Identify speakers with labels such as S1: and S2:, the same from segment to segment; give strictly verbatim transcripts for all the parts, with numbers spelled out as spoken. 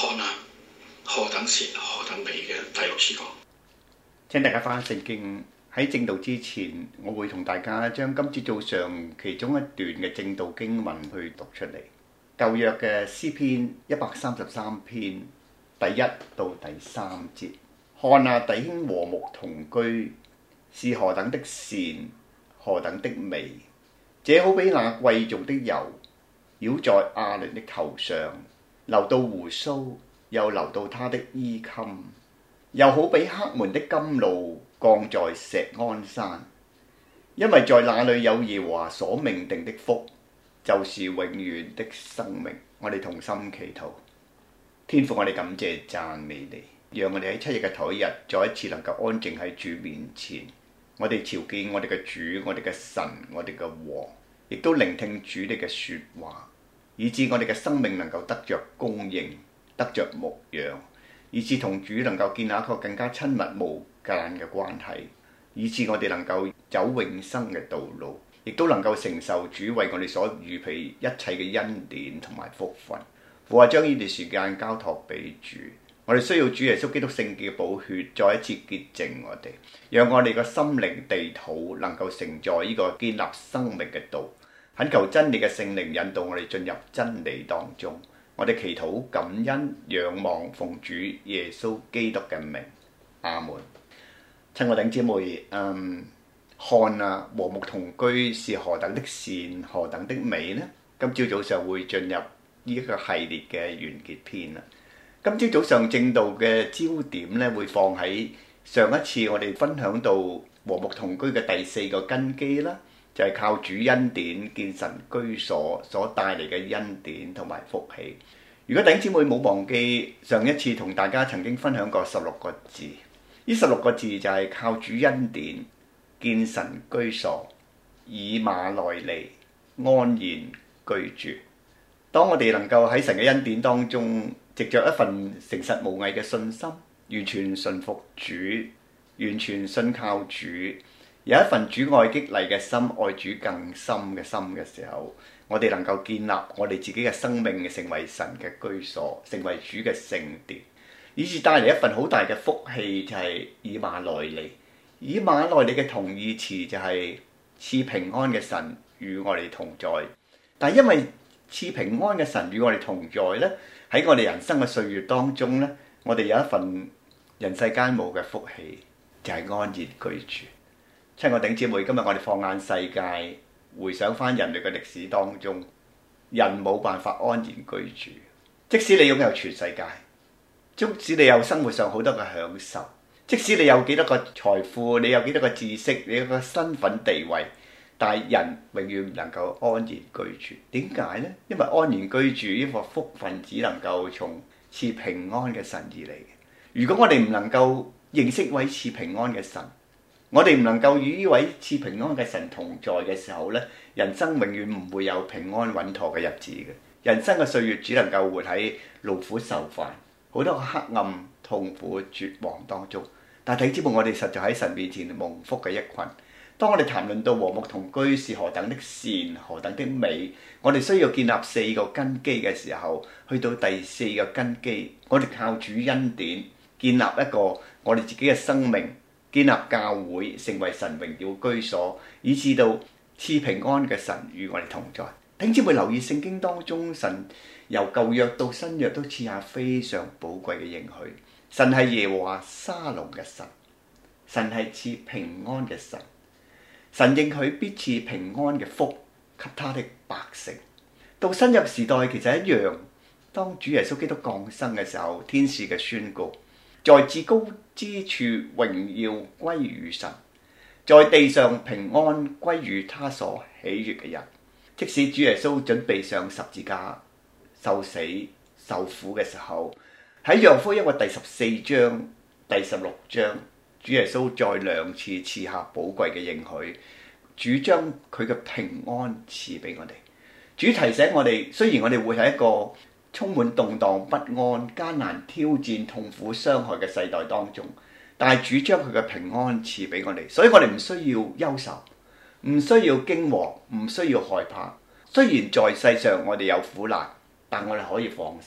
S1: 看啊，何等善何等美嘅第六次講。
S2: 請大家翻聖經。喺正道之前，我會同大家將今朝早上其中一段嘅正道經文去讀出嚟。舊約嘅詩篇一百三十三篇第一到第三節，看啊，弟兄和睦同居，是何等的善，何等的美。這好比那貴重的油，繞在亞倫的頭上，流到鬍鬚，又流到他的衣襟。又好比黑門的甘露降在錫安山，因為在那裡有耶和華所命定的福，就是永遠的生命。我哋同心祈禱。天父，我哋感謝讚美你，讓我哋喺七日嘅頭一日再一次能夠安靜喺主面前。我哋朝見我哋嘅主，我哋嘅神，我哋嘅王，亦都聆聽主你嘅說話，以致我哋嘅生命能夠得着供應，得着牧養，以致同主能夠建立一個更加親密無間嘅關係，以致我哋能夠走永生嘅道路，亦都能夠承受主為我哋所預備一切嘅恩典同埋福分。父啊，將呢段時間交託俾主，我哋需要主耶穌基督聖潔嘅寶血再一次潔淨我哋，讓我哋個心靈地土能夠承載呢個建立生命嘅道。懇求真理嘅聖靈引導我哋進入真理當中。我哋祈禱感恩仰望奉主耶穌基督嘅名，阿門。親愛弟兄姊妹，嗯，看啊，和睦同居是何等的善，何等的美呢？今朝早上會進入呢一個系列嘅完結篇啦。今朝早上正道嘅焦點咧，會放喺上一次我哋分享到和睦同居嘅第四個根基啦，就係靠主恩典建神居所所帶嚟嘅恩典同埋福氣。如果弟兄姊妹冇忘記上一次同大家曾經分享過十六個字，呢十六個字就係靠主恩典建神居所，以馬內利安然居住。當我哋能夠喺神嘅恩典當中，藉着一份誠實無偽嘅信心，完全順服主，完全信靠主，有一份主愛激勵嘅心，愛主更深嘅心嘅時候，我哋能夠建立我哋自己嘅生命，成為神嘅居所，成為主嘅聖殿，以致帶嚟一份好大嘅福氣，就係以馬內利。以馬內利嘅同義詞就係賜平安嘅神與我哋同在。但係因為賜平安嘅神與我哋同在呢，喺我哋人生嘅歲月當中呢，我哋有一份人世間冇嘅福氣，就係安然居住。親愛弟兄姊妹，今日我哋放眼世界，回想翻人類嘅歷史當中，人冇辦法安然居住。即使你擁有全世界，即使你有生活上好多嘅享受，即使你有幾多個財富，你有幾多個知識，你有個身份地位，但係人永遠唔能夠安然居住。點解呢？因為安然居住呢個福分只能夠從賜平安嘅神而嚟嘅。如果我哋唔能夠認識位賜平安嘅神，我哋唔能夠與呢位賜平安嘅神同在嘅時候呢，人生永遠唔會有平安穩妥嘅日子嘅。人生嘅歲月只能夠活喺勞苦受煩，好多黑暗、痛苦、絕望當中。但係睇知我哋實在喺神面前蒙福嘅一群。當我哋談論到和睦同居是何等的善，何等的美，我哋需要建立四個根基嘅時候，去到第四個根基，我哋靠主恩典建立一個我哋自己嘅生命，建立教會，成為神榮耀居所，以至到賜平安嘅神與我哋同在。弟兄姊妹留意聖經當中，神由舊約到新約都賜下非常寶貴嘅應許。神係耶和華沙龍嘅神，神係賜平安嘅神，神應許必賜平安嘅福給他的百姓。到新約時代其實一樣，當主耶穌基督降生嘅時候，天使嘅宣告，在至高之處榮耀歸於神，在地上平安歸於他所喜悅嘅人。即使主耶穌準備上十字架受死受苦嘅時候，喺約翰福音嘅第十四章、第十六章，主耶穌再兩次賜下寶貴嘅應許，主將佢嘅平安賜俾我哋。主提醒我哋，雖然我哋會喺一個充滿動盪不安、艱難挑戰、痛苦傷害嘅世代當中，但係主將佢嘅平安賜俾我哋，所以我哋唔需要憂愁，唔需要驚惶，唔需要害怕。雖然在世上我哋有苦難，但我哋可以放心，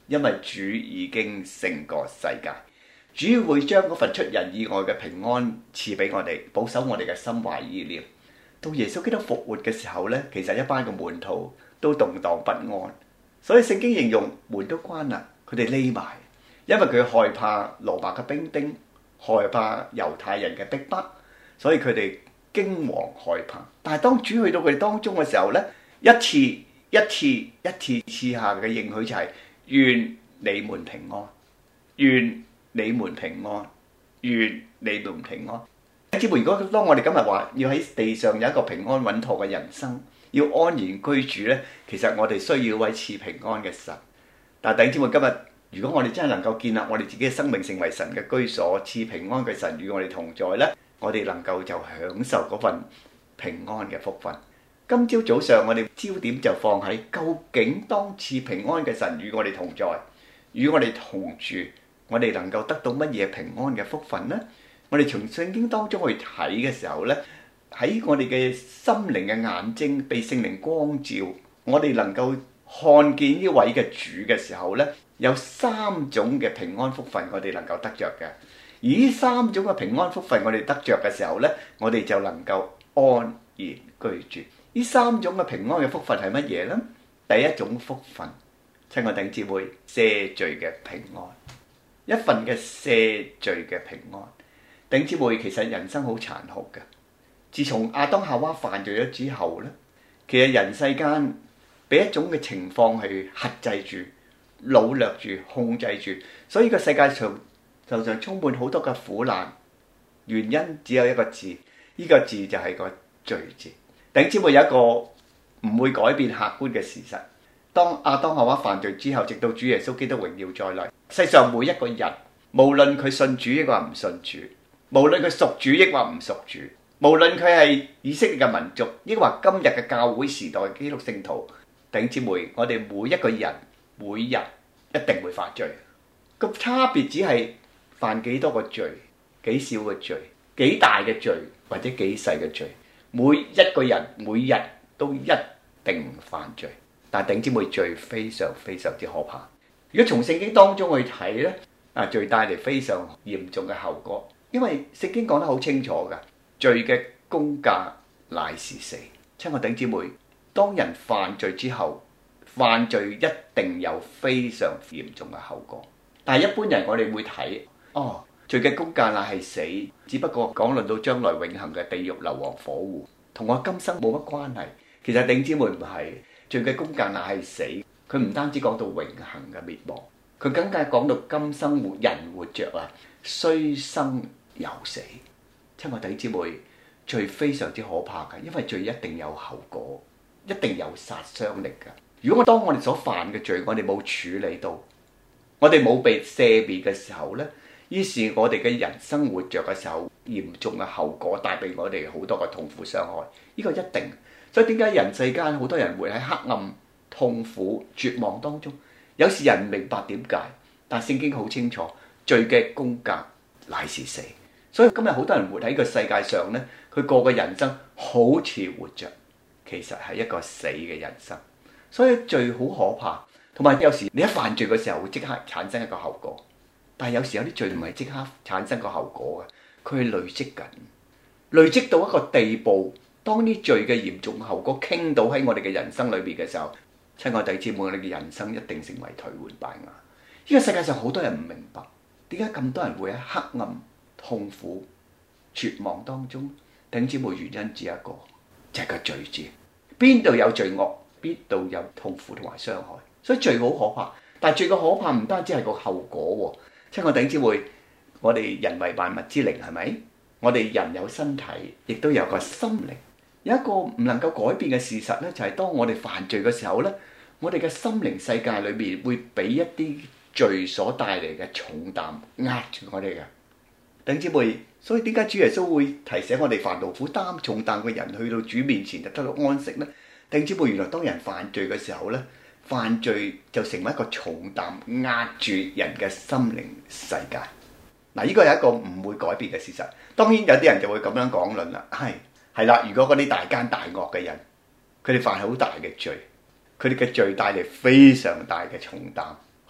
S2: 因為主已經勝過世界。主會將嗰份出人意外嘅平安賜俾我哋，保守我哋嘅心懷意念。到耶穌基督復活嘅時候呢，其實一班嘅門徒都動盪不安，所以聖經形容門都關啦，佢哋匿埋，因為佢害怕羅馬嘅兵丁，害怕猶太人嘅逼迫，所以佢哋驚惶害怕。但係當主去到佢哋當中嘅時候呢，一次一次一次賜下嘅應許就係、是、願你們平安，願你們平安，願你們平安。姊妹，如果當我哋今日話要喺地上有一個平安穩妥嘅人生，要安然居住呢，其實我哋需要位賜平安嘅神。但係弟兄姊妹，今日如果我哋真係能夠建立我哋自己嘅生命成為神嘅居所，賜平安嘅神與我哋同在呢，我哋能夠就享受嗰份平安嘅福分。今朝早上我哋焦點就放喺究竟當賜平安嘅神與我哋同在，與我哋同住，我哋能夠得到乜嘢平安嘅福分呢？我哋從聖經當中去睇嘅時候呢，喺我哋嘅心靈嘅眼睛被聖靈光照，我哋能夠看見呢位嘅主嘅時候呢，有三種嘅平安福分我哋能夠得着嘅。而呢三種嘅平安福分我哋得着嘅時候呢，我哋就能夠安然居住。呢三種嘅平安嘅福分係乜嘢呢？第一種福分，親愛弟兄姊妹，赦罪嘅平安，一份嘅赦罪嘅平安。弟兄姊妹，其實人生好殘酷嘅。自從亞當夏娃犯罪咗之後呢，其實人世間俾一種嘅情況去克制住、擄掠住、控制住，所以個世界上就就充滿好多嘅苦難。原因只有一個字，呢個字就係個罪字。弟兄姊妹，有一個唔會改變客觀嘅事實，當亞當夏娃犯罪之後，直到主耶穌基督榮耀再來，世上每一個人，無論佢信主抑或唔信主，無論佢屬主抑或唔屬主，無論佢係以色列嘅民族，抑或今日嘅教會時代嘅基督聖徒，弟兄姊妹，我哋每一個人每日一定會犯罪。個差別只係犯幾多個罪，幾少嘅罪，幾大嘅罪或者幾細嘅罪。每一個人每日都一定犯罪，但係弟兄姊妹，罪非常非常之可怕。如果從聖經當中去睇呢，啊，罪帶嚟非常嚴重嘅後果。因為聖經講得好清楚㗎，罪嘅工價乃是死。親愛弟兄姊妹，當人犯罪之後，犯罪一定有非常嚴重嘅後果。但係一般人我哋會睇，哦，罪嘅工價乃係死，只不過講論到將來永恆嘅地獄硫磺火湖，同我今生冇乜關係。其實弟兄姊妹，唔係，罪嘅工價乃係死，佢唔單止講到永恆嘅滅亡，佢更加講到今生活人活着啊，雖生有死。親愛弟兄姊妹，罪非常之可怕嘅，因為罪一定有後果，一定有殺傷力嘅。如果我當我哋所犯嘅罪，我哋冇處理到，我哋冇被赦免嘅時候呢，於是我哋嘅人生活着嘅時候，嚴重嘅後果帶俾我哋好多嘅痛苦傷害，呢個一定。所以點解人世間好多人活喺黑暗、痛苦、絕望當中？有時人唔明白點解，但聖經好清楚，罪嘅工價乃是死。所以今日好多人活喺個世界上呢，佢過嘅人生好似活着，其實係一個死嘅人生。所以罪好可怕，同埋有時你一犯罪嘅時候會即刻產生一個後果，但係有時有啲罪唔係即刻產生個後果嘅，佢係累積緊，累積到一個地步，當啲罪嘅嚴重後果傾倒喺我哋嘅人生裏邊嘅時候，親愛弟兄姊妹，我哋嘅人生一定成為頹垣敗瓦。呢個世界上好多人唔明白，點解咁多人會喺黑暗、痛苦、絕望當中？弟兄姊妹，原因只一個，就係個罪字。邊度有罪惡，邊度有痛苦同埋傷害。所以罪好可怕，但係罪嘅可怕唔單止係個後果喎。親愛弟兄姊妹，我哋人為萬物之靈，係咪？我哋人有身體，亦都有個心靈。有一個唔能夠改變嘅事實呢，就係當我哋犯罪嘅時候呢，我哋嘅心靈世界裏面會俾一啲罪所帶嚟嘅重擔壓住我哋嘅。弟兄姊妹，所以點解主耶穌會提醒我哋凡勞苦擔重擔嘅人去到主面前就得到安息呢？弟兄姊妹，原來當人犯罪嘅時候呢，犯罪就成為一個重擔壓住人嘅心靈世界。嗱，呢個係一個唔會改變嘅事實。當然有啲人就會咁樣講論啦，係係啦。如果嗰啲大奸大惡嘅人，佢哋犯好大嘅罪，佢哋嘅罪帶嚟非常大嘅重擔，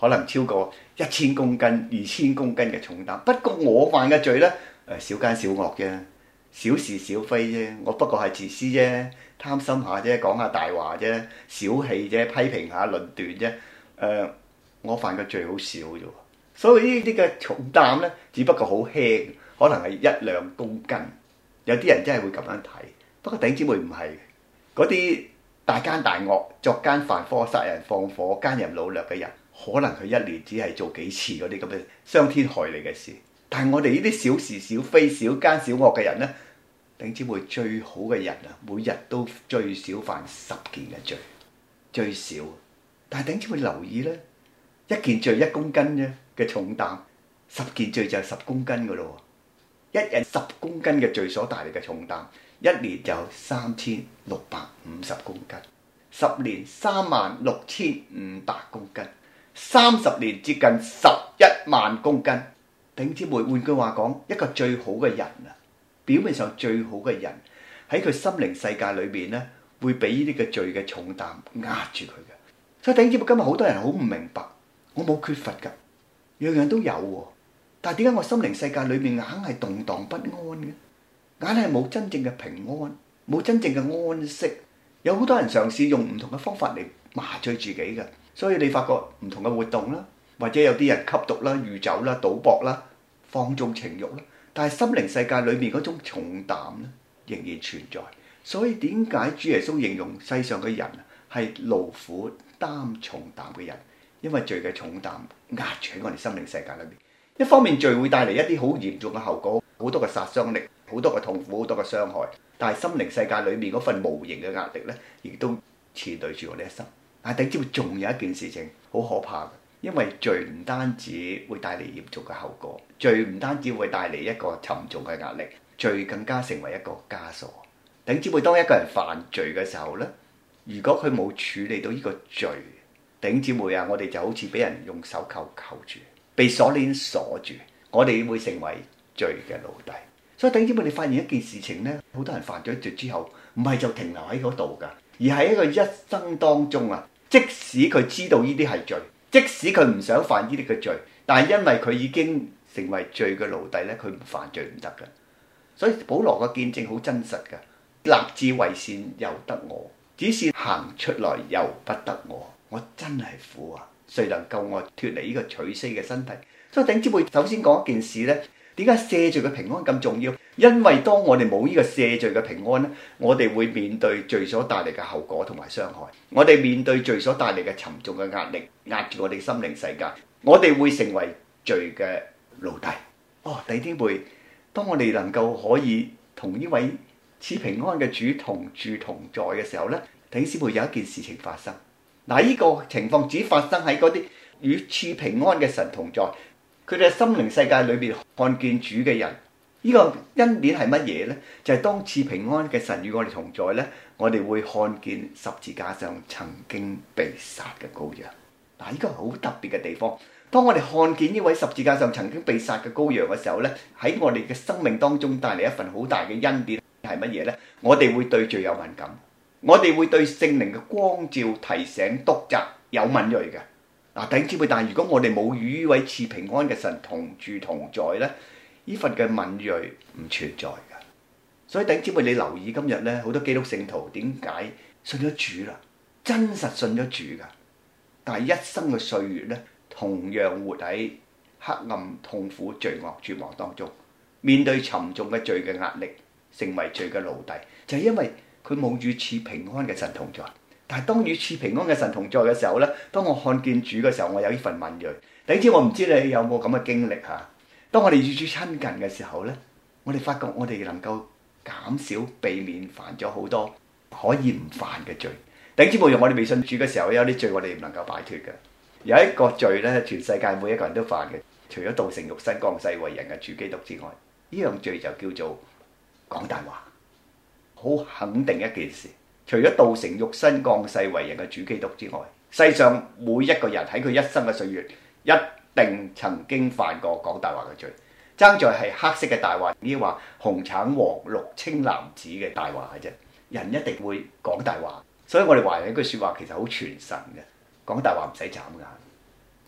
S2: 可能超過一千公斤、二千公斤嘅重擔。不過我犯嘅罪呢，誒小奸小惡啫，小是小非啫，我不過係自私啫，貪心下啫，講下大話啫，小氣啫，批評下論斷啫。誒、呃，我犯嘅罪好少啫，所以呢啲嘅重擔呢，只不過好輕，可能係一兩公斤。有啲人真係會咁樣睇，不過弟兄姊妹唔係嗰啲大奸大惡、作奸犯科、殺人放火、奸淫擄掠嘅人，可能佢一年只係做幾次嗰啲咁嘅傷天害理嘅事。但係我哋呢啲小是小非、小奸小惡嘅人呢，弟兄姊妹最好嘅人啊，每日都最少犯十件嘅罪，最少。但係弟兄姊妹留意呢，一件罪一公斤啫嘅重擔，十件罪就係十公斤噶咯。一日十公斤嘅罪所帶嚟嘅重擔，一年就三千六百五十公斤，十年三萬六千五百公斤，三十年接近十一萬公斤。弟兄姊妹，換句話講，一個最好嘅人啊，表面上最好嘅人喺佢心靈世界裏面呢，會俾呢啲嘅罪嘅重擔壓住佢嘅。所以弟兄姊妹，今日好多人好唔明白，我冇缺乏㗎，樣樣都有喎。但係點解我心靈世界裏面硬係動盪不安嘅？硬係冇真正嘅平安，冇真正嘅安息。有好多人嘗試用唔同嘅方法嚟麻醉自己嘅，所以你發覺唔同嘅活動啦，或者有啲人吸毒啦、酗酒啦、賭博啦、放縱情慾啦，但係心靈世界裏面嗰種重擔咧仍然存在。所以點解主耶穌形容世上嘅人係勞苦擔重擔嘅人？因為罪嘅重擔壓住喺我哋心靈世界裏面。一方面罪會帶嚟一啲好嚴重嘅後果，好多嘅殺傷力，好多嘅痛苦，好多嘅傷害。但係心靈世界裏面嗰份無形嘅壓力呢，亦都纏累住我哋一生。但係頂之仲有一件事情好可怕嘅，因為罪唔單止會帶嚟嚴重嘅後果，罪唔單止會帶嚟一個沉重嘅壓力，罪更加成為一個枷鎖。頂之會當一個人犯罪嘅時候呢，如果佢冇處理到呢個罪，頂姊妹啊，我哋就好似俾人用手扣扣住，被鎖鏈鎖住，我哋會成為罪嘅奴隸。所以頂姊妹，你發現一件事情呢，好多人犯咗罪之後，唔係就停留喺嗰度㗎，而係一個一生當中啊，即使佢知道呢啲係罪，即使佢唔想犯呢啲嘅罪，但係因為佢已經成為罪嘅奴隸呢，佢唔犯罪唔得㗎。所以保羅嘅見證好真實㗎，立志為善由得我，只是行出來由不得我。我真係苦啊！誰能救我脫離呢個取死嘅身體？所以頂姊妹，首先講一件事呢，點解赦罪嘅平安咁重要？因為當我哋冇呢個赦罪嘅平安呢，我哋會面對罪所帶嚟嘅後果同埋傷害，我哋面對罪所帶嚟嘅沉重嘅壓力，壓住我哋心靈世界，我哋會成為罪嘅奴隸。哦，弟兄姊妹，當我哋能夠可以同呢位賜平安嘅主同住同在嘅時候呢，弟兄姊妹，有一件事情發生。嗱，呢個情況只發生喺嗰啲與賜平安嘅神同在，佢哋喺心靈世界裏邊看見主嘅人。呢個恩典係乜嘢呢？就係當賜平安嘅神與我哋同在呢，我哋會看見十字架上曾經被殺嘅羔羊。嗱，呢個係好特別嘅地方。當我哋看見呢位十字架上曾經被殺嘅羔羊嘅時候呢，喺我哋嘅生命當中帶嚟一份好大嘅恩典係乜嘢呢？我哋會對罪有敏感。我哋會對聖靈嘅光照、提醒、督責有敏銳嘅。嗱，弟兄姊妹，但係如果我哋冇與呢位賜平安嘅神同住同在呢，呢份嘅敏銳唔存在嘅。所以弟兄姊妹，你留意今日呢，好多基督聖徒點解信咗主啦，真實信咗主噶，但係一生嘅歲月呢，同樣活喺黑暗、痛苦、罪惡、絕望當中，面對沉重嘅罪嘅壓力，成為罪嘅奴隸，就係因為佢冇與賜平安嘅神同在。但係當與賜平安嘅神同在嘅時候呢，當我看見主嘅時候，我有呢份敏銳。弟兄姊妹，我唔知你有冇咁嘅經歷嚇？當我哋與主親近嘅時候呢，我哋發覺我哋能夠減少避免犯咗好多可以唔犯嘅罪。弟兄姊妹，用我哋未信主嘅時候，有啲罪我哋唔能夠擺脫嘅。有一個罪呢，全世界每一個人都犯嘅，除咗道成肉身降世為人嘅主基督之外，呢樣罪就叫做講大話。好肯定一件事，除咗道成肉身降世為人嘅主基督之外，世上每一個人喺佢一生嘅歲月，一定曾經犯過講大話嘅罪。爭在係黑色嘅大話，呢話紅橙黃綠青藍紫嘅大話嘅啫。人一定會講大話，所以我哋華人一句説話其實好傳神嘅，講大話唔使眨眼。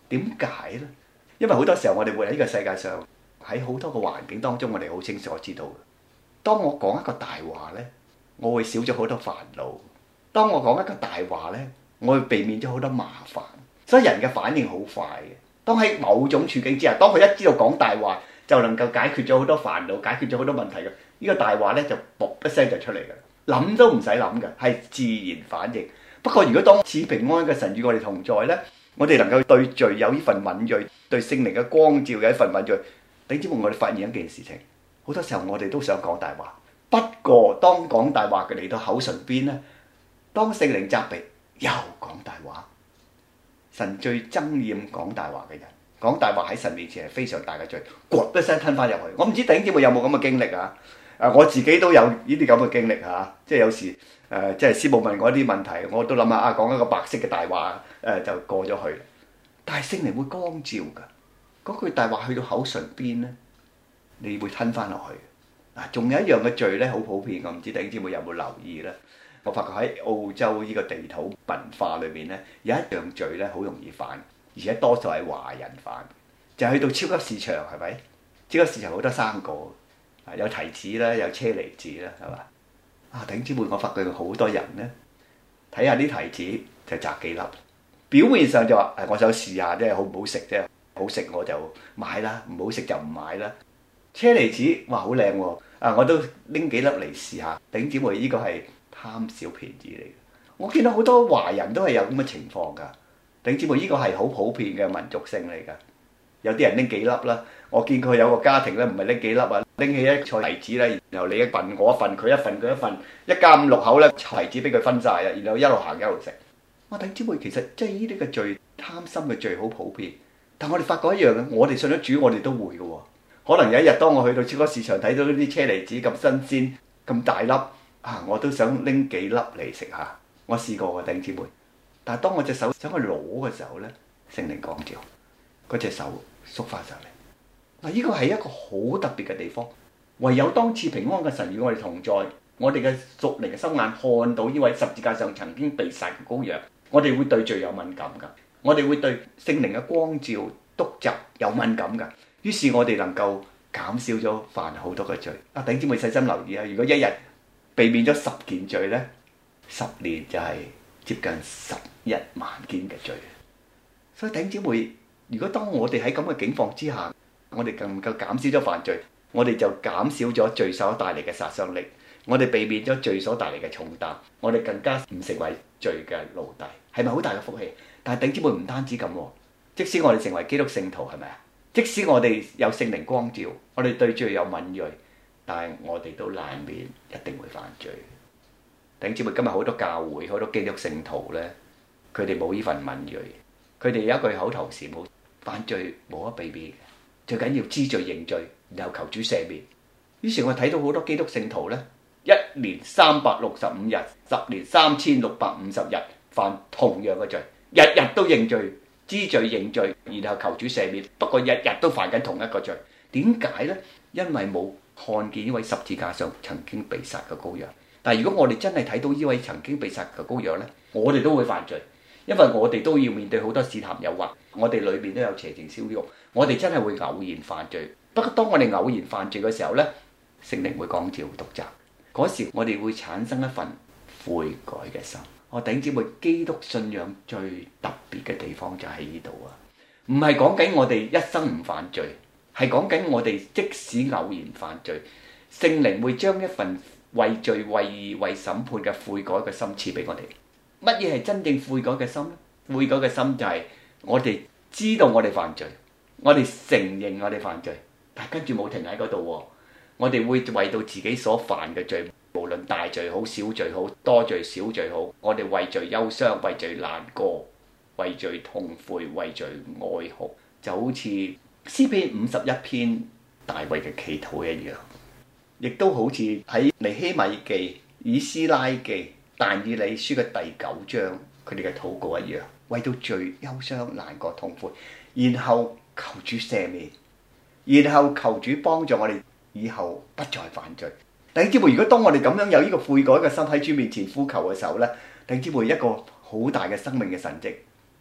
S2: 點解呢？因為好多時候我哋活喺呢個世界上，喺好多個環境當中，我哋好清楚知道，當我講一個大話呢，我會少咗好多煩惱；當我講一個大話呢，我會避免咗好多麻煩。所以人嘅反應好快嘅。當喺某種處境之下，當佢一知道講大話就能夠解決咗好多煩惱，解決咗好多問題嘅，呢個大話呢就噗一聲就出嚟㗎，諗都唔使諗嘅，係自然反應。不過如果當賜平安嘅神與我哋同在呢，我哋能夠對罪有呢份敏鋭，對聖靈嘅光照有一份敏鋭。頂知冇我哋發現一件事情，好多時候我哋都想講大話，不過當講大話嘅嚟到口唇邊呢，當聖靈責備又講大話。神最憎厭講大話嘅人，講大話喺神面前係非常大嘅罪，咕一聲吞翻入去。我唔知頂知冇有冇咁嘅經歷啊？誒，我自己都有呢啲咁嘅經歷嚇，即係有時誒、呃，即係師母問我啲問題，我都諗下啊，講一個白色嘅大話誒、呃，就過咗去。但係聖靈會光照㗎。嗰句大話去到口唇邊咧，你會吞翻落去。嗱，仲有一樣嘅罪咧，好普遍，我唔知弟兄姊妹有冇留意咧？我發覺喺澳洲呢個地土文化裏面咧，有一樣罪咧，好容易犯，而且多數係華人犯，就係去到超級市場，係咪？超級市場好多生果，啊，有提子啦，有車厘子啦，係嘛？啊，弟兄姊妹，我發覺好多人咧，睇下啲提子就摘幾粒，表面上就話誒，我想試下啫，好唔好食啫？好食我就買啦，唔好食就唔買啦。車厘子哇，好靚喎！啊，我都拎幾粒嚟試下。弟兄姊妹，呢個係貪小便宜嚟嘅。我見到好多華人都係有咁嘅情況㗎。弟兄姊妹，呢個係好普遍嘅民族性嚟㗎。有啲人拎幾粒啦，我見佢有個家庭咧，唔係拎幾粒啊，拎起一菜提子咧，然後你一份我一份，佢一份佢一份，一家五六口咧，提子俾佢分晒啊，然後一路行一路食。我弟兄姊妹，其實即係呢啲嘅罪，貪心嘅罪好普遍。但我哋發覺一樣嘅，我哋信咗主，我哋都會嘅喎。可能有一日當我去到超級市場睇到呢啲車厘子咁新鮮、咁大粒啊，我都想拎幾粒嚟食下。我試過嘅，弟兄姊妹。但係當我隻手想去攞嘅時候咧，聖靈光照，嗰隻手縮翻上嚟。嗱，呢個係一個好特別嘅地方。唯有當賜平安嘅神與我哋同在，我哋嘅屬靈嘅心眼看到呢位十字架上曾經被殺嘅羔羊，我哋會對罪有敏感㗎。我哋會對聖靈嘅光照督責有敏感㗎，於是我哋能夠減少咗犯好多嘅罪。啊，弟兄姊妹細心留意啊！如果一日避免咗十件罪呢，十年就係接近十一萬件嘅罪。所以弟兄姊妹，如果當我哋喺咁嘅境況之下，我哋能夠減少咗犯罪，我哋就減少咗罪所帶嚟嘅殺傷力，我哋避免咗罪所帶嚟嘅重擔，我哋更加唔成為罪嘅奴隸，係咪好大嘅福氣？但係弟兄姊妹唔單止咁喎，即使我哋成為基督聖徒，係咪啊？即使我哋有聖靈光照，我哋對罪有敏鋭，但係我哋都難免一定會犯罪。弟兄姊妹，今日好多教會好多基督聖徒咧，佢哋冇呢份敏鋭，佢哋有一句口頭禪，冇犯罪冇得避免，最緊要知罪認罪，然後求主赦免。於是我睇到好多基督聖徒咧，一年三百六十五日，十年三千六百五十日犯同樣嘅罪。日日都認罪，知罪認罪，然後求主赦免。不過日日都犯緊同一個罪，點解呢？因為冇看見呢位十字架上曾經被殺嘅羔羊。但係如果我哋真係睇到呢位曾經被殺嘅羔羊呢，我哋都會犯罪，因為我哋都要面對好多試探誘惑，我哋裏面都有邪情燒肉，我哋真係會偶然犯罪。不過當我哋偶然犯罪嘅時候呢，聖靈會光照督責，嗰時我哋會產生一份悔改嘅心。我弟兄姊妹，基督信仰最特別嘅地方就喺呢度啊！唔係講緊我哋一生唔犯罪，係講緊我哋即使偶然犯罪，聖靈會將一份為罪、為義、為審判嘅悔改嘅心賜俾我哋。乜嘢係真正悔改嘅心呢？悔改嘅心就係我哋知道我哋犯罪，我哋承認我哋犯罪，但係跟住冇停喺嗰度喎。我哋會為到自己所犯嘅罪，無論大罪好、小罪好、多罪少罪好，我哋為罪憂傷、為罪難過、為罪痛悔、為罪哀哭，就好似詩篇五十一篇大衛嘅祈禱一樣，亦都好似喺尼希米記、以斯拉記、但以理書嘅第九章佢哋嘅禱告一樣，為到罪憂傷難過痛悔，然後求主赦免，然後求主幫助我哋以後不再犯罪。弟兄姊妹，如果當我哋咁樣有呢個悔改嘅心喺主面前呼求嘅時候呢，弟兄姊妹，一個好大嘅生命嘅神蹟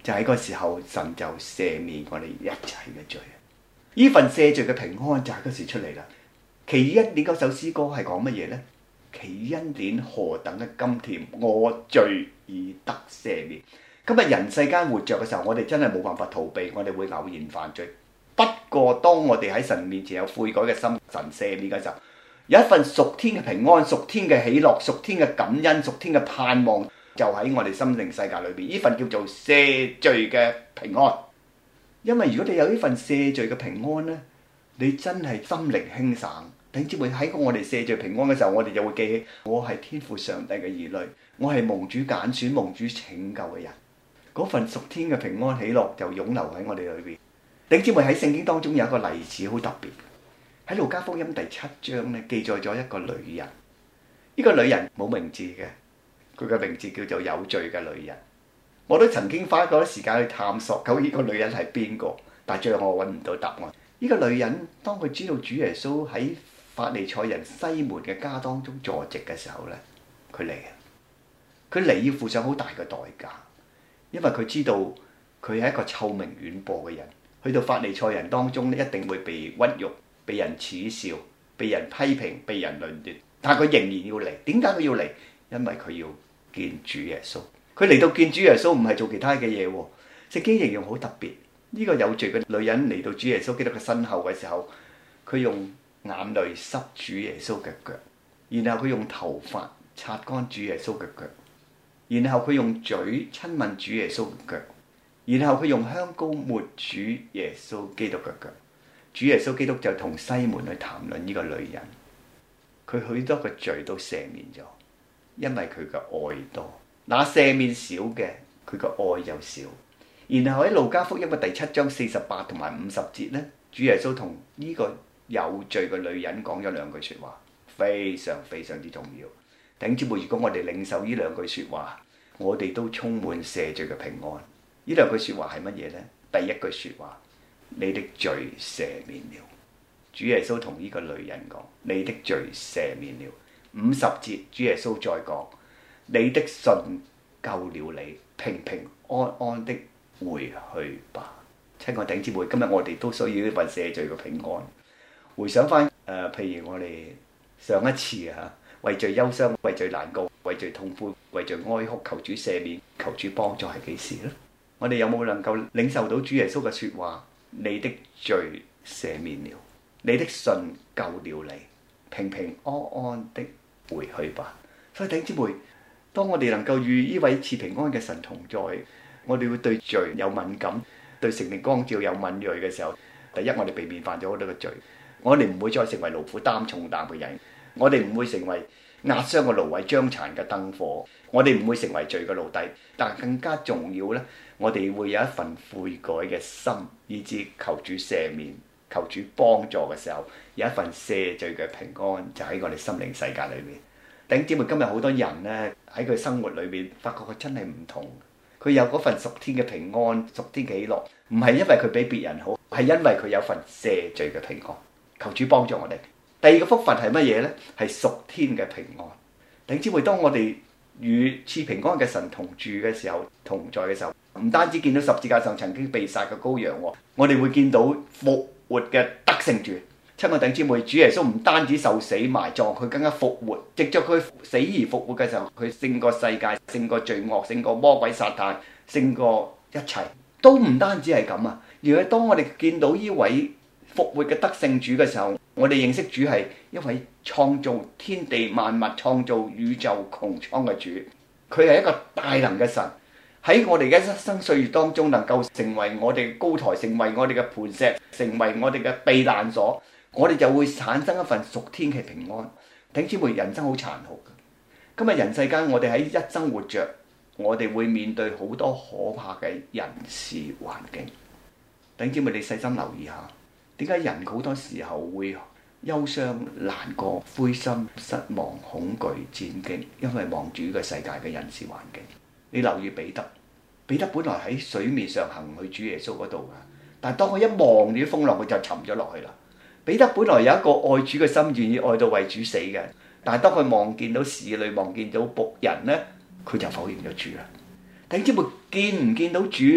S2: 就喺個時候神就赦免我哋一切嘅罪。呢份赦罪嘅平安就喺嗰時出嚟啦。其恩典嗰首詩歌係講乜嘢呢？其恩典何等嘅甘甜，我罪已得赦免。今日人世間活着嘅時候，我哋真係冇辦法逃避，我哋會偶然犯罪。不過當我哋喺神面前有悔改嘅心，神赦免嘅時候，有一份屬天嘅平安、屬天嘅喜樂、屬天嘅感恩、屬天嘅盼望，就喺我哋心靈世界裏邊。呢份叫做赦罪嘅平安。因為如果你有呢份赦罪嘅平安呢，你真係心靈輕省。弟兄姊妹，喺我哋赦罪平安嘅時候，我哋就會記起我係天父上帝嘅兒女，我係蒙主揀選、蒙主拯救嘅人。嗰份屬天嘅平安喜樂就湧流喺我哋裏邊。弟兄姊妹，喺聖經當中有一個例子好特別，喺路加福音第七章咧記載咗一個女人。呢個女人冇名字嘅，佢嘅名字叫做有罪嘅女人。我都曾經花過啲時間去探索究竟呢個女人係邊個，但最後我揾唔到答案。呢個女人當佢知道主耶穌喺法利賽人西門嘅家當中坐席嘅時候咧，佢嚟啊！佢嚟要付上好大嘅代價。因為佢知道佢係一個臭名遠播嘅人，去到法利賽人當中咧，一定會被屈辱、被人恥笑、被人批評、被人論斷。但係佢仍然要嚟，點解佢要嚟？因為佢要見主耶穌。佢嚟到見主耶穌，唔係做其他嘅嘢喎。聖經形容好特別，呢個有罪嘅女人嚟到主耶穌基督嘅身後嘅時候，佢用眼淚濕主耶穌嘅腳，然後佢用頭髮擦乾主耶穌嘅腳。然後佢用嘴親吻主耶穌嘅腳，然後佢用香膏抹主耶穌基督嘅腳。主耶穌基督就同西門去談論呢個女人，佢許多嘅罪都赦免咗，因為佢嘅愛多。那赦免少嘅，佢嘅愛就少。然後喺路加福音嘅第七章四十八同埋五十節呢，主耶穌同呢個有罪嘅女人講咗兩句說話，非常非常之重要。弟兄姊妹，如果我哋領受呢兩句說話，我哋都充滿赦罪嘅平安。呢兩句說話係乜嘢呢？第一句說話，你的罪赦免了。主耶穌同呢個女人講，你的罪赦免了。五十節，主耶穌再講，你的信救了你，平平安安的回去吧。親愛弟兄姊妹，今日我哋都需要呢份赦罪嘅平安。回想翻誒、呃，譬如我哋上一次啊，為罪憂傷，為罪難過，為罪痛苦，為罪哀哭，求主赦免，求主幫助係幾時呢？我哋有冇能夠領受到主耶穌嘅說話？你的罪赦免了，你的信救了你，平平安安的回去吧。所以弟兄姊妹，當我哋能夠與呢位賜平安嘅神同在，我哋會對罪有敏感，對聖靈光照有敏銳嘅時候，第一，我哋避免犯咗好多嘅罪，我哋唔會再成為勞苦擔重擔嘅人，我哋唔會成為壓傷嘅蘆葦、將殘嘅燈火，我哋唔會成為罪嘅奴隸。但更加重要呢，我哋會有一份悔改嘅心，以致求主赦免、求主幫助嘅時候，有一份赦罪嘅平安就喺我哋心靈世界裏面。弟兄姊妹，今日好多人呢，喺佢生活裏面發覺佢真係唔同，佢有嗰份屬天嘅平安、屬天嘅喜樂，唔係因為佢比別人好，係因為佢有份赦罪嘅平安。求主幫助我哋。第二個福分係乜嘢呢？係屬天嘅平安。弟兄姊妹，當我哋與賜平安嘅神同住嘅時候，同在嘅時候，唔單止見到十字架上曾經被殺嘅羔羊，我哋會見到復活嘅得勝主。親愛弟兄姊妹，主耶穌唔單止受死埋葬，佢更加復活。藉着佢死而復活嘅時候，佢勝過世界，勝過罪惡，勝過魔鬼撒旦，勝過一切。都唔單止係咁啊！而係當我哋見到呢位復活嘅得勝主嘅時候，我哋認識主係一位創造天地萬物、創造宇宙穹蒼嘅主。佢係一個大能嘅神，喺我哋嘅一生歲月當中，能夠成為我哋嘅高台，成為我哋嘅磐石，成為我哋嘅避難所。我哋就會產生一份屬天嘅平安。弟兄姊妹，人生好殘酷嘅。今日人世間，我哋喺一生活着，我哋會面對好多可怕嘅人事環境。弟兄姊妹，你細心留意下，點解人好多時候會憂傷、難過、灰心、失望、恐懼、戰驚？因為望住呢個世界嘅人事環境。你留意彼得，彼得本來喺水面上行去主耶穌嗰度㗎，但係當佢一望住啲風浪，佢就沉咗落去啦。彼得本來有一個愛主嘅心，願意愛到為主死嘅，但係當佢望見到侍女，望見到僕人呢，佢就否認咗主啦。弟兄姊妹，見唔見到主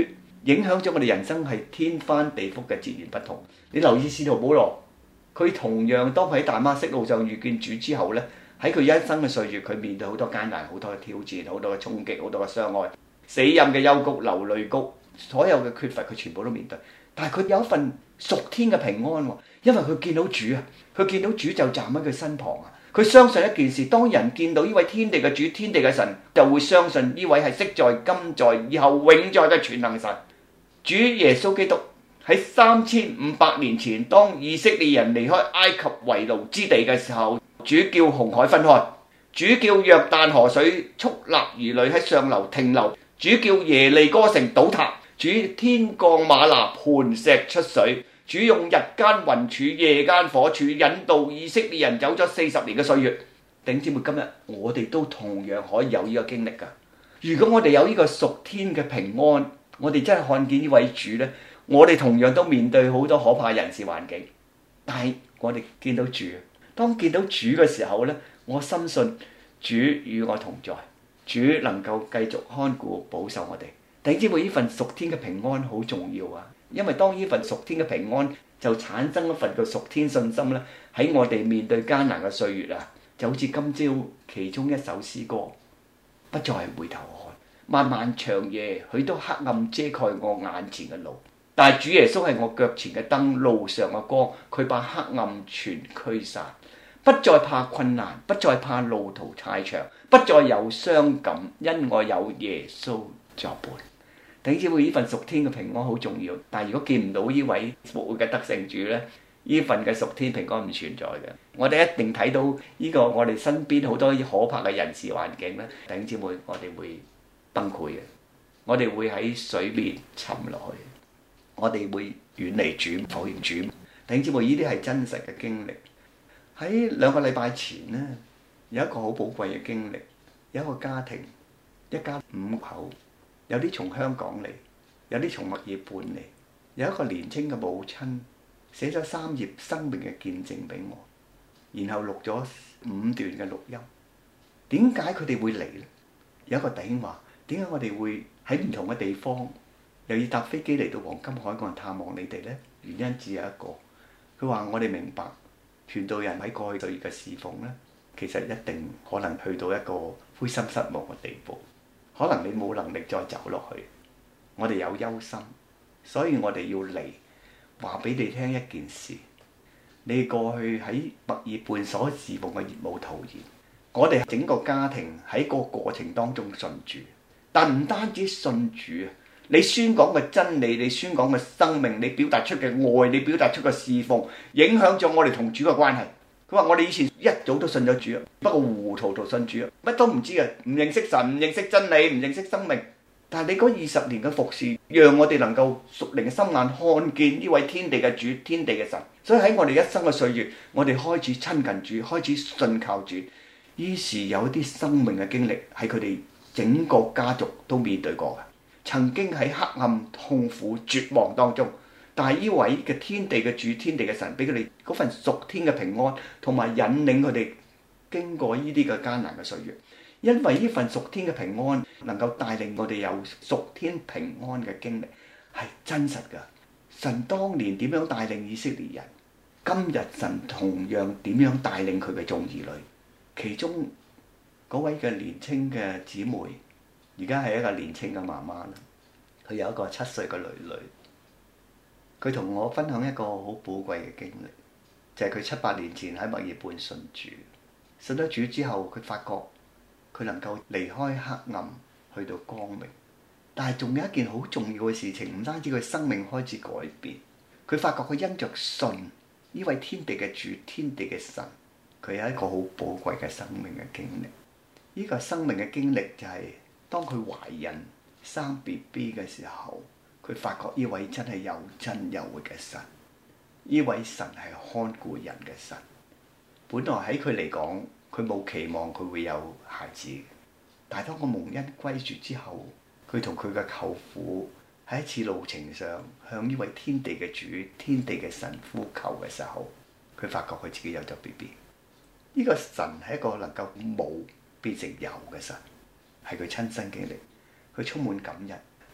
S2: 影響咗我哋人生係天翻地覆嘅截然不同。你留意使徒保羅，佢同樣當佢喺大馬色路上遇見主之後呢，喺佢一生嘅歲月，佢面對好多艱難、好多嘅挑戰、好多嘅衝擊、好多嘅傷害、死蔭嘅幽谷、流淚谷，所有嘅缺乏佢全部都面對。但係佢有一份屬天嘅平安喎，因為佢見到主啊，佢見到主就站喺佢身旁啊。佢相信一件事，當人見到呢位天地嘅主、天地嘅神，就會相信呢位係昔在、今在、以後永在嘅全能神。主耶穌基督喺三千五百年前，當以色列人離開埃及為奴之地嘅時候，主叫紅海分開，主叫約旦河水蓄立如壘喺上流停留，主叫耶利哥城倒塌，主天降嗎哪磐石出水，主用日間雲柱夜間火柱引導以色列人走咗四十年嘅歲月。弟兄姊妹，今日我哋都同樣可以有呢個經歷㗎。如果我哋有呢個屬天嘅平安，我哋真係看見呢位主呢，我哋同樣都面對好多可怕人事環境，但係我哋見到主，當見到主嘅時候呢，我深信主與我同在，主能夠繼續看顧保守我哋。弟兄姊妹，呢份屬天嘅平安好重要啊！因為當呢份屬天嘅平安就產生一份嘅屬天信心咧，喺我哋面對艱難嘅歲月啊，就好似今朝其中一首詩歌，不再回頭看，漫漫長夜許多黑暗遮蓋我眼前嘅路，但係主耶穌係我腳前嘅燈，路上嘅光，佢把黑暗全驅散，不再怕困難，不再怕路途太長，不再有傷感，因我有耶穌作伴。弟兄姊妹，呢份屬天嘅平安好重要，但係如果見唔到呢位復活嘅得勝主呢，呢份嘅屬天平安唔存在嘅。我哋一定睇到呢個我哋身邊好多可怕嘅人事環境咧，弟兄姊妹，我哋會崩潰嘅，我哋會喺水面沉落去，我哋會遠離主、否認主。弟兄姊妹，呢啲係真實嘅經歷。喺兩個禮拜前呢，有一個好寶貴嘅經歷，有一個家庭，一家五口。有啲從香港嚟，有啲從墨爾本嚟，有一個年青嘅母親寫咗三頁生命嘅見證俾我，然後錄咗五段嘅錄音。點解佢哋會嚟呢？有一個弟兄話：點解我哋會喺唔同嘅地方，又要搭飛機嚟到黃金海岸探望你哋呢？原因只有一個，佢話我哋明白傳道人喺過去對嘅侍奉呢，其實一定可能去到一個灰心失望嘅地步。可能你冇能力再走落去，我哋有憂心，所以我哋要嚟話俾你聽一件事。你過去喺墨爾本所侍奉嘅業務徒然，我哋整個家庭喺個過程當中信主，但唔單止信主啊，你宣講嘅真理，你宣講嘅生命，你表達出嘅愛，你表達出嘅侍奉，影響咗我哋同主嘅關係。佢話：我哋以前一早都信咗主啊，不過糊糊塗塗信主啊，乜都唔知啊，唔認識神，唔認識真理，唔認識生命。但係你嗰二十年嘅服侍，讓我哋能夠屬靈嘅心眼看見呢位天地嘅主、天地嘅神。所以喺我哋一生嘅歲月，我哋開始親近主，開始信靠主。於是有啲生命嘅經歷係佢哋整個家族都面對過嘅，曾經喺黑暗、痛苦、絕望當中。但係呢位嘅天地嘅主、天地嘅神，俾佢哋嗰份屬天嘅平安，同埋引領佢哋經過呢啲嘅艱難嘅歲月。因為呢份屬天嘅平安，能夠帶領我哋有屬天平安嘅經歷，係真實㗎。神當年點樣帶領以色列人，今日神同樣點樣帶領佢嘅眾兒女。其中嗰位嘅年青嘅姊妹，而家係一個年青嘅媽媽啦。佢有一個七歲嘅女女。佢同我分享一個好寶貴嘅經歷，就係佢七八年前喺墨爾本信主，信咗主之後，佢發覺佢能夠離開黑暗去到光明。但係仲有一件好重要嘅事情，唔單止佢生命開始改變，佢發覺佢因着信呢位天地嘅主、天地嘅神，佢有一個好寶貴嘅生命嘅經歷。呢個生命嘅經歷就係當佢懷孕生 B B 嘅時候。佢發覺呢位真係有真有活嘅神，呢位神係看顧人嘅神。本來喺佢嚟講，佢冇期望佢會有孩子，但係當個蒙恩歸主之後，佢同佢嘅舅父喺一次路程上向呢位天地嘅主、天地嘅神呼求嘅時候，佢發覺佢自己有咗 B B。呢個神係一個能夠冇變成有嘅神，係佢親身經歷，佢充滿感恩。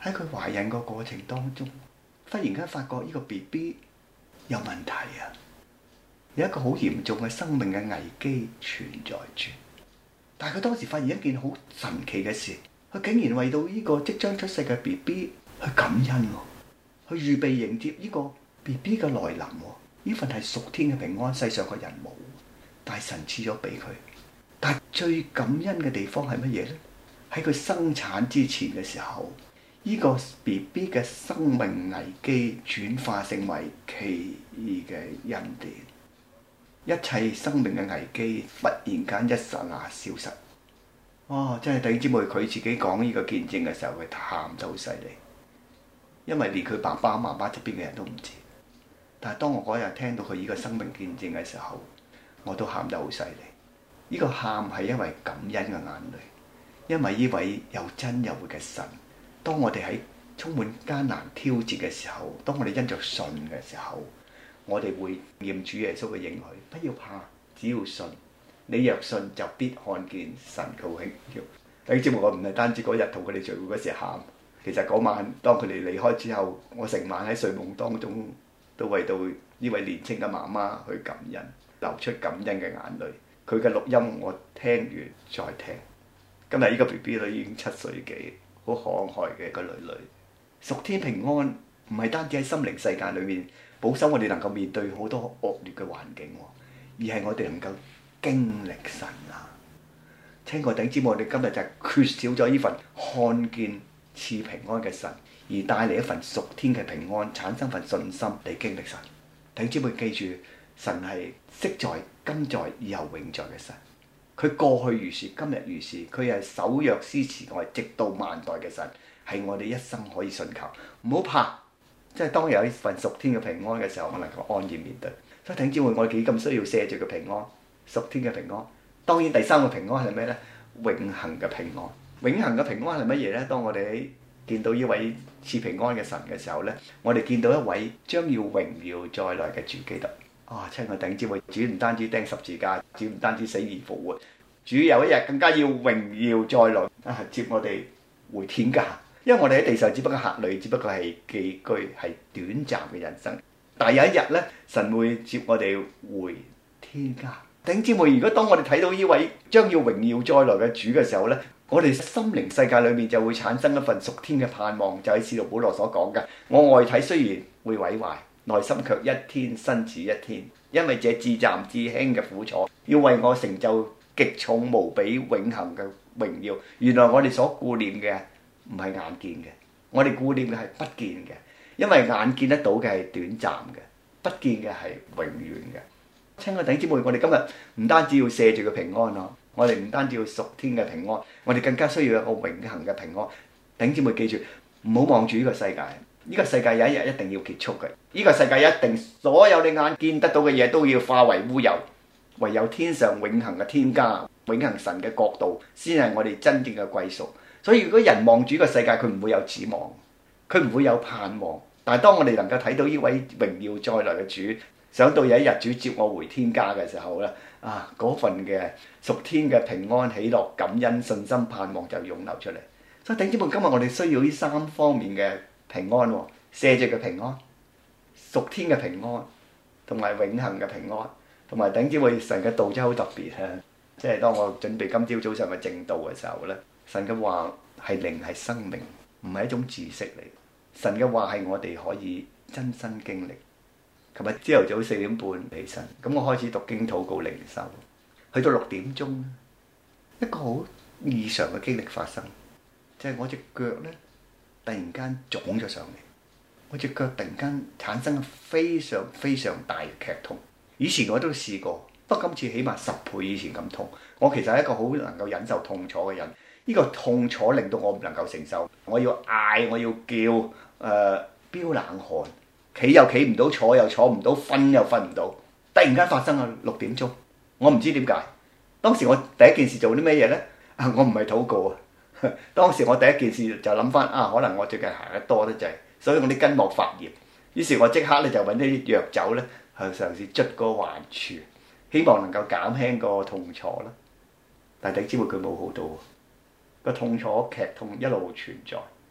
S2: 喺佢懷孕個過程當中，忽然間發覺呢個 B B 有問題啊！有一個好嚴重嘅生命嘅危機存在住。但係佢當時發現一件好神奇嘅事，佢竟然為到呢個即將出世嘅 B B 去感恩喎，去預備迎接呢個 B B 嘅來臨喎。呢份係屬天嘅平安，世上嘅人冇，但係神賜咗俾佢。但係最感恩嘅地方係乜嘢呢？喺佢生產之前嘅時候，呢個 B B 嘅生命危機轉化成為奇異嘅恩典，一切生命嘅危機忽然間一剎那消失。哦，真係弟兄姊妹，佢自己講呢個見證嘅時候，佢喊得好犀利，因為連佢爸爸媽媽側邊嘅人都唔知。但係當我嗰日聽到佢呢個生命見證嘅時候，我都喊得好犀利。呢個喊係因為感恩嘅眼淚，因為呢位又真又活嘅神。當我哋喺充滿艱難挑戰嘅時候，當我哋因着信嘅時候，我哋會驗主耶穌嘅應許，不要怕，只要信。你若信，就必看見神嘅榮耀。弟兄姊妹，我唔係單止嗰日同佢哋聚會嗰時喊，其實嗰晚當佢哋離開之後，我成晚喺睡夢當中都為到呢位年輕嘅媽媽去感恩，流出感恩嘅眼淚。佢嘅錄音我聽完再聽。今日呢個 B B 女已經七歲幾，好可愛嘅一個女女。屬天平安唔係單止喺心靈世界裏面保守我哋能夠面對好多惡劣嘅環境，而係我哋能夠經歷神啊！親愛弟兄姊妹，我哋今日就係缺少咗呢份看見賜平安嘅神，而帶嚟一份屬天嘅平安，產生份信心嚟經歷神。弟兄姊妹記住，神係昔在、今在、以後永在嘅神。佢過去如是，今日如是，佢係守約施慈愛，直到萬代嘅神，係我哋一生可以信靠。唔好怕，即係當有一份屬天嘅平安嘅時候，我能夠安然面對。所以弟兄姊妹，我哋幾咁需要借住嘅平安。屬天嘅平安，當然第三個平安係咩呢？永恆嘅平安。永恆嘅平安係乜嘢呢？當我哋喺見到呢位賜平安嘅神嘅時候呢，我哋見到一位將要榮耀再來嘅主基督。啊，親愛弟兄姊妹，主唔單止釘十字架，主唔單止死而復活，主有一日更加要榮耀再來啊，接我哋回天家。因為我哋喺地上只不過客旅，只不過係寄居，係短暫嘅人生。但係有一日呢，神會接我哋回天家。弟兄姊妹，如果當我哋睇到呢位將要榮耀再來嘅主嘅時候呢，我哋心靈世界裏面就會產生一份屬天嘅盼望，就係使徒保羅所講嘅：我外體雖然會毀壞，內心卻一天新似一天，因為這至暫至輕嘅苦楚，要為我成就極重無比永恆嘅榮耀。原來我哋所顧念嘅唔係眼見嘅，我哋顧念嘅係不見嘅，因為眼見得到嘅係短暫嘅，不見嘅係永遠嘅。親愛弟兄姊妹，我哋今日唔單止要借住個平安咯，我哋唔單止要屬天嘅平安，我哋更加需要一個永恆嘅平安。弟兄姊妹記住，唔好望住呢個世界，呢個世界有一日一定要結束嘅，呢個世界一定所有你眼見得到嘅嘢都要化為烏有，唯有天上永恆嘅天家、永恆神嘅國度，先係我哋真正嘅歸屬。所以如果人望住呢個世界，佢唔會有指望，佢唔會有盼望。但係當我哋能夠睇到呢位榮耀再來嘅主，想到有一日主接我回天家嘅時候咧，啊嗰份嘅屬天嘅平安、喜樂、感恩、信心、盼望就湧流出嚟。所以弟兄姊妹，今日我哋需要呢三方面嘅平安喎，赦罪嘅平安、屬天嘅平安，同埋永恆嘅平安。同埋弟兄姊妹，神嘅道真係好特別啊！即係當我準備今朝早上嘅正道嘅時候咧，神嘅話係靈係生命，唔係一種知識嚟。神嘅話係我哋可以真身經歷。琴日朝頭早四點半起身，咁我開始讀經禱告靈修，去到六點鐘，一個好異常嘅經歷發生，即係我隻腳咧突然間腫咗上嚟，我隻腳突然間產生非常非常大嘅劇痛。以前我都試過，不過今次起碼十倍以前咁痛。我其實係一個好能夠忍受痛楚嘅人，呢個痛楚令到我唔能夠承受，我要嗌，我要叫，誒、呃、飆冷汗。企又企唔到，坐又坐唔到，瞓又瞓唔到。突然間發生啊，六點鐘，我唔知點解。當時我第一件事做啲咩嘢呢？啊，我唔係禱告啊。當時我第一件事就諗翻啊，可能我最近行得多得滯，所以我啲筋膜發炎。於是我即刻咧就揾啲藥酒咧，去嘗試捽個患處，希望能夠減輕個痛楚啦。但係你知唔知佢冇好到？個痛楚劇痛一路存在。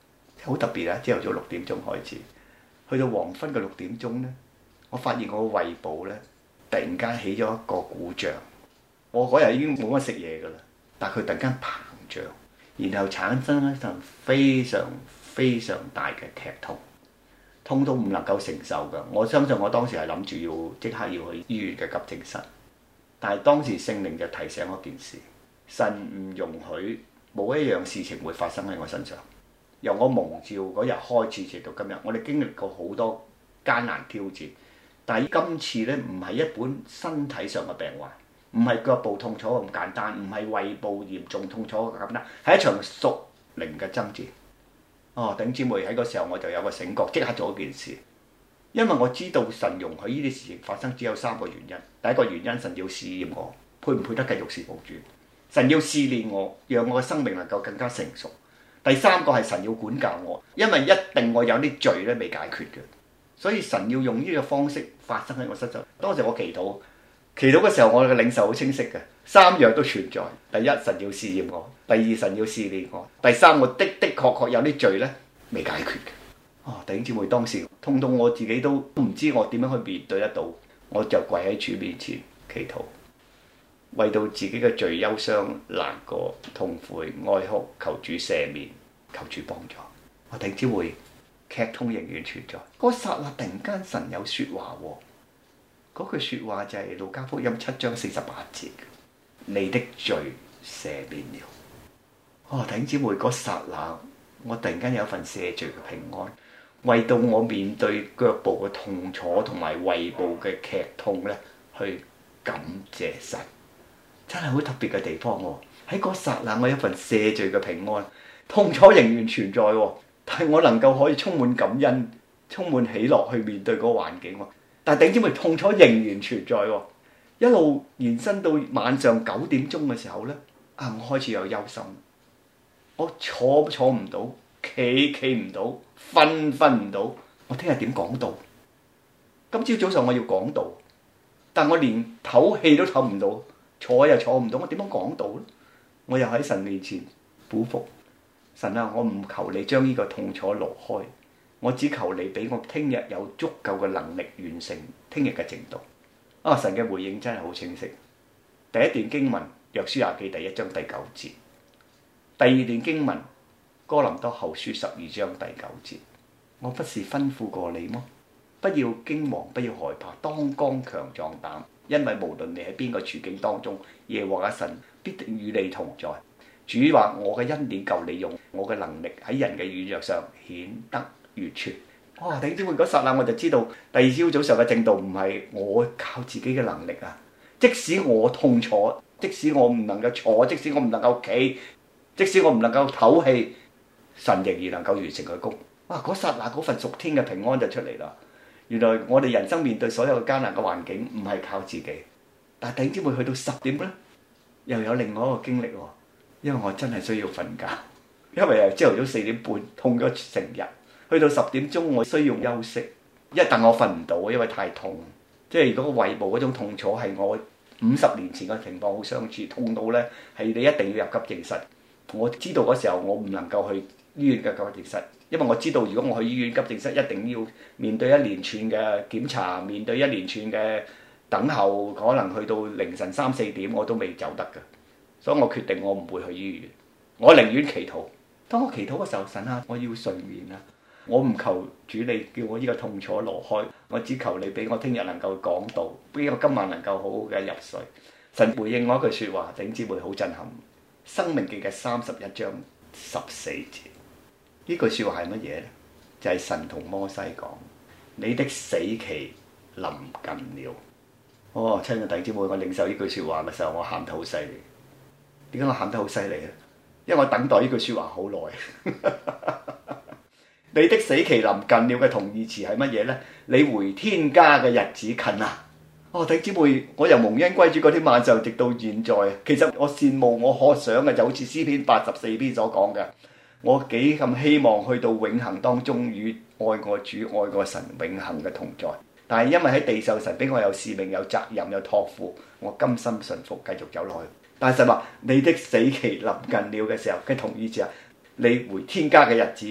S2: 好特別啊！朝頭早六點鐘開始，去到黃昏嘅六點鐘呢，我發現我個胃部呢，突然間起咗一個鼓脹。我嗰日已經冇乜食嘢㗎啦，但係佢突然間膨脹，然後產生一陣非常非常大嘅劇痛，痛到唔能夠承受㗎。我相信我當時係諗住要即刻要去醫院嘅急症室，但係當時聖靈就提醒我件事，神唔容許冇一樣事情會發生喺我身上。由我蒙召嗰日開始直到今日，我哋經歷過好多艱難挑戰，但係今次呢，唔係一本身體上嘅病患，唔係腳部痛楚咁簡單，唔係胃部嚴重痛楚咁簡單，係一場屬靈嘅爭戰。哦，弟兄姊妹，喺嗰時候我就有個醒覺，即刻做一件事，因為我知道神容許呢啲事情發生只有三個原因。第一個原因，神要試驗我配唔配得繼續侍奉主，神要試煉我，讓我嘅生命能夠更加成熟。第三個係神要管教我，因為一定我有啲罪咧未解決嘅，所以神要用呢個方式發生喺我身上。當時我祈禱，祈禱嘅時候我嘅領受好清晰嘅，三樣都存在。第一，神要試驗我；第二，神要試煉我；第三，我的的確確有啲罪咧未解決嘅。哦，弟兄姊妹，當時痛到我自己都唔知我點樣去面對得到，我就跪喺主面前祈禱。為到自己嘅罪憂傷難過痛悔哀哭，求主赦免，求主幫助。我弟兄姊妹，劇痛仍然存在。嗰剎那突然間神有説話喎，嗰句説話就係路加福音七章四十八節，你的罪赦免了。哦，弟兄姊妹，嗰剎那我突然間有一份赦罪嘅平安，為到我面對腳部嘅痛楚同埋胃部嘅劇痛咧，去感謝神。真係好特別嘅地方喎！喺嗰剎那，我有一份赦罪嘅平安，痛楚仍然存在喎，但係我能夠可以充滿感恩、充滿喜樂去面對嗰個環境喎。但係頂尖，因為痛楚仍然存在喎，一路延伸到晚上九點鐘嘅時候咧，啊，我開始有憂心，我坐坐唔到，企企唔到，瞓瞓唔到，我聽日點講道？今朝早上我要講道，但我連唞氣都唞唔到。坐又坐唔到，我點樣講道咧？我又喺神面前俯伏，神啊，我唔求你將呢個痛楚挪開，我只求你俾我聽日有足夠嘅能力完成聽日嘅正道。啊，神嘅回應真係好清晰。第一段經文約書亞記第一章第九節，第二段經文哥林多後書十二章第九節，我不是吩咐過你麼？不要驚惶，不要害怕，當剛強壯膽。因為無論你喺邊個處境當中，耶和華神必定與你同在。主話：我嘅恩典夠你用，我嘅能力喺人嘅軟弱上顯得完全。哇！弟兄姊妹，嗰剎那我就知道，第二朝早上嘅正道唔係我靠自己嘅能力啊！即使我痛楚，即使我唔能夠坐，即使我唔能夠企，即使我唔能夠唞氣，神仍然能夠完成佢工。哇！嗰剎那嗰份屬天嘅平安就出嚟啦。原來我哋人生面對所有嘅艱難嘅環境，唔係靠自己。但係弟兄姊妹去到十點咧，又有另外一個經歷喎。因為我真係需要瞓覺，因為由朝頭早四點半痛咗成日，去到十點鐘我需要休息。一但我瞓唔到，因為太痛。即係如果個胃部嗰種痛楚係我五十年前嘅情況好相似，痛到咧係你一定要入急症室。我知道嗰時候我唔能夠去醫院嘅急症室。因為我知道，如果我去醫院急症室，一定要面對一連串嘅檢查，面對一連串嘅等候，可能去到凌晨三四點我都未走得㗎。所以我決定我唔會去醫院，我寧願祈禱。當我祈禱嘅時候，神啊，我要睡眠啊！我唔求主你叫我呢個痛楚挪開，我只求你俾我聽日能夠講道，俾我今晚能夠好好嘅入睡。神回應我一句説話，頂姊妹好震撼。申命記嘅三十一章十四節。呢句説話係乜嘢呢？就係、是、神同摩西講：你的死期臨近了。哦，親愛弟兄姊妹，我領受呢句説話嘅時候，我喊得好犀利。點解我喊得好犀利咧？因為我等待呢句説話好耐。你的死期臨近了嘅同義詞係乜嘢呢？你回天家嘅日子近啊！哦，弟兄姊妹，我由蒙恩歸主嗰天晚上直到現在，其實我羨慕我可想嘅就好似詩篇八十四篇所講嘅。我幾咁希望去到永恆當中與愛我主、愛我神永恆嘅同在，但係因為喺地上神俾我有使命、有責任、有託付，我甘心順服繼續走落去。但係神話你的死期臨近了嘅時候，佢同意就係你回天家嘅日子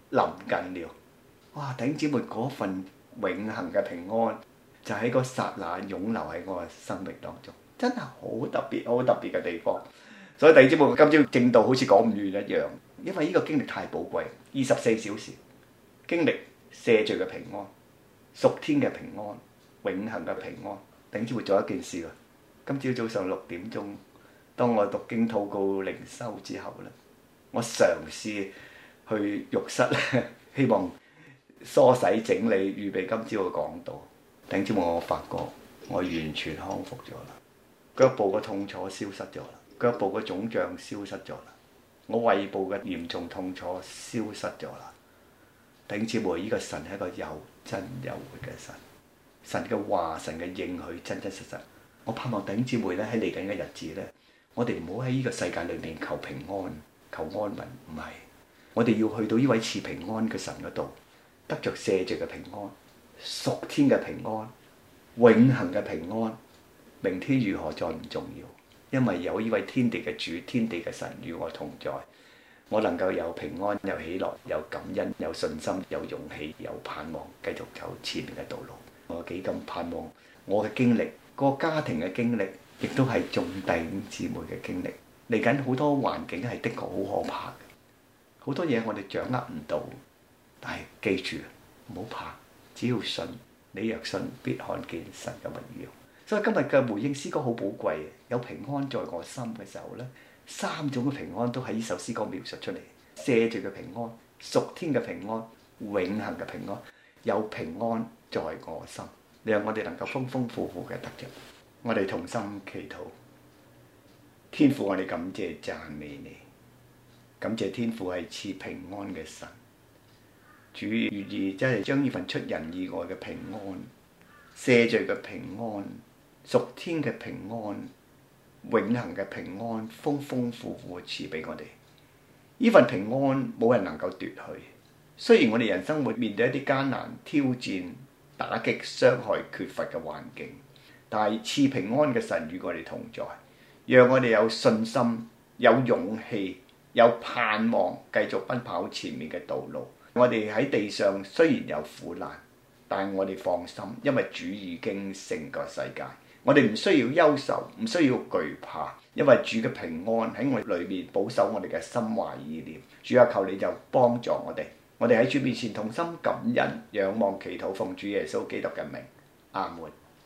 S2: 臨近了。哇！弟兄姊妹，嗰份永恆嘅平安就喺個剎那湧流喺我嘅生命當中，真係好特別、好特別嘅地方。所以弟兄姊妹，今朝正道好似講唔完一樣，因為呢個經歷太寶貴，二十四小時經歷赦罪嘅平安、屬天嘅平安、永恆嘅平安。弟兄姊妹做一件事啦，今朝早上六點鐘，當我讀經禱告靈修之後咧，我嘗試去浴室希望梳洗整理，預備今朝嘅講道。弟兄姊妹，我發覺我完全康復咗啦，腳部嘅痛楚消失咗啦，腳部嘅腫脹消失咗啦，我胃部嘅嚴重痛楚消失咗啦。弟兄姊妹，呢個神係一個有真有活嘅神，神嘅話、神嘅應許真真實實。我盼望弟兄姊妹咧喺嚟緊嘅日子咧，我哋唔好喺呢個世界裏面求平安、求安穩，唔係，我哋要去到呢位賜平安嘅神嗰度，得着赦罪嘅平安、屬天嘅平安、永恆嘅平安。明天如何再唔重要，因為有呢位天地嘅主、天地嘅神與我同在，我能夠有平安、有喜樂、有感恩、有信心、有勇氣、有盼望，繼續走前面嘅道路。我幾咁盼望我嘅經歷，個家庭嘅經歷，亦都係眾弟兄姊妹嘅經歷。嚟緊好多環境係的確好可怕嘅，好多嘢我哋掌握唔到，但係記住唔好怕，只要信，你若信必看見神嘅榮耀。所以今日嘅回應詩歌好寶貴，有平安在我心嘅時候咧，三種嘅平安都喺呢首詩歌描述出嚟：赦罪嘅平安、屬天嘅平安、永恆嘅平安。有平安在我心，讓我哋能夠豐豐富富嘅得着。我哋同心祈禱，天父，我哋感謝讚美你，感謝天父係賜平安嘅神。主願意真係將呢份出人意外嘅平安、赦罪嘅平安、屬天嘅平安、永恆嘅平安，豐豐富富賜俾我哋。呢份平安冇人能夠奪去。雖然我哋人生會面對一啲艱難、挑戰、打擊、傷害、缺乏嘅環境，但係賜平安嘅神與我哋同在，讓我哋有信心、有勇氣、有盼望，繼續奔跑前面嘅道路。我哋喺地上雖然有苦難，但係我哋放心，因為主已經勝過世界。我哋唔需要憂愁，唔需要懼怕，因為主嘅平安喺我哋裏面保守我哋嘅心懷意念。主啊，求你就幫助我哋。我哋喺主面前同心感恩、仰望、祈禱，奉主耶穌基督嘅名，阿門。